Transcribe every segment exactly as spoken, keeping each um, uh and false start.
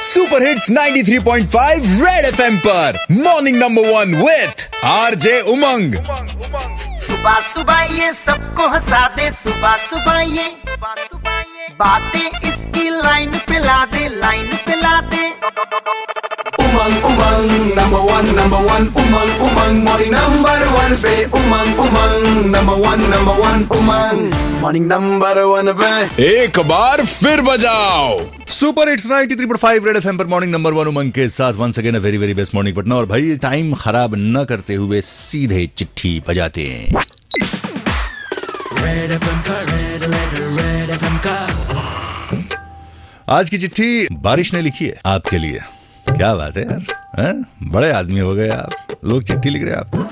Super hits ninety three point five red FM पर morning number one with RJ Umang. सुबह सुबह ये सबको हंसा दे, सुबह सुबह ये बातें इसकी लाइन पे ला दे, लाइन पे ला दे। Umang Umang number one number one Umang Umang morning number one पे Umang Umang number one number one Umang morning number one पे एक बार फिर बजाओ। Super hits ninety three point five red FM पर मॉर्निंग नंबर वन उमंग के साथ once again very very best morning Patna. और भाई टाइम खराब न करते हुए सीधे चिट्ठी बजाते हैं। रेड एफएम का रेड लेटर रेड एफएम का। आज की चिट्ठी बारिश ने लिखी है आपके लिए। क्या बात है यार, है? बड़े आदमी हो गए आप, लोग चिट्ठी लिख रहे हैं आप।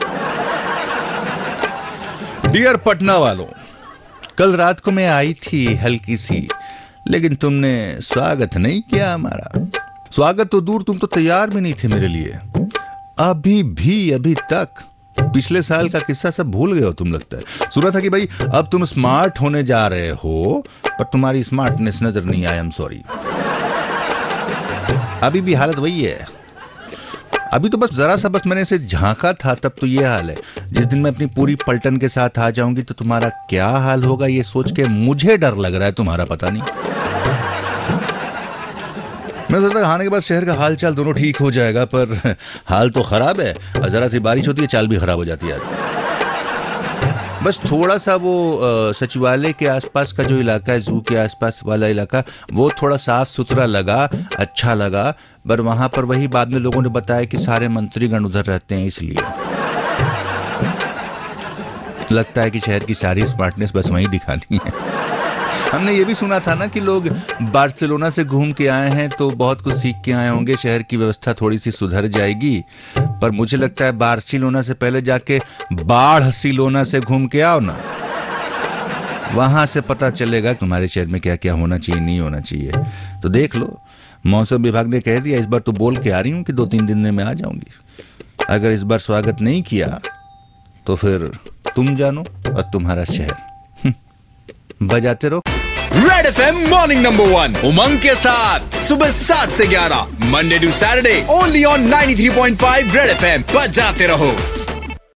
डियर पटना वालों, कल रात को मैं आई थी हल्की सी, लेकिन तुमने स्वागत नहीं किया हमारा। स्वागत तो दूर, तुम तो तैयार भी नहीं थे मेरे लिए। अभी भी अभी तक पिछले साल का किस्सा सब भूल गए हो तुम, लगता है। सुना था कि भाई अब तुम स्मार्ट होने जा रहे हो, पर तुम्हारी स्मार्टनेस नजर नहीं आया। I am sorry. अभी भी हालत वही है। अभी तो बस जरा सा बस मैंने इसे झांका था, तब तो ये हाल है। जिस दिन मैं अपनी पूरी पलटन के साथ आ जाऊंगी तो तुम्हारा क्या हाल होगा, ये सोच के मुझे डर लग रहा है, तुम्हारा पता नहीं। मैं सोचता आने के बाद शहर का हाल चाल दोनों ठीक हो जाएगा, पर हाल तो खराब है। जरा सी बारिश होती है चाल भी खराब हो जाती है। बस थोड़ा सा वो सचिवालय के आसपास का जो इलाका है, जू के आसपास वाला इलाका, वो थोड़ा साफ सुथरा लगा, अच्छा लगा। पर वहां पर वही बाद में लोगों ने बताया कि सारे मंत्रीगण उधर रहते हैं, इसलिए लगता है कि शहर की सारी स्मार्टनेस बस वहीं दिखानी है। हमने ये भी सुना था ना कि लोग बार्सिलोना से घूम के आए हैं तो बहुत कुछ सीख के आए होंगे, शहर की व्यवस्था थोड़ी सी सुधर जाएगी। पर मुझे लगता है बार्सिलोना से पहले जाके बाढ़सिलोना से घूम के आओ ना, वहां से पता चलेगा तुम्हारे शहर में क्या क्या होना चाहिए, नहीं होना चाहिए। तो देख लो, मौसम विभाग ने कह दिया, इस बार तो बोल के आ रही हूँ कि दो तीन दिन में मैं आ जाऊंगी। अगर इस बार स्वागत नहीं किया तो फिर तुम जानो और तुम्हारा शहर। बजाते रहो। Red FM morning number one Umang के साथ सुबह सात से ग्यारह Monday to Saturday only on ninety three point five red FM. बजाते रहो।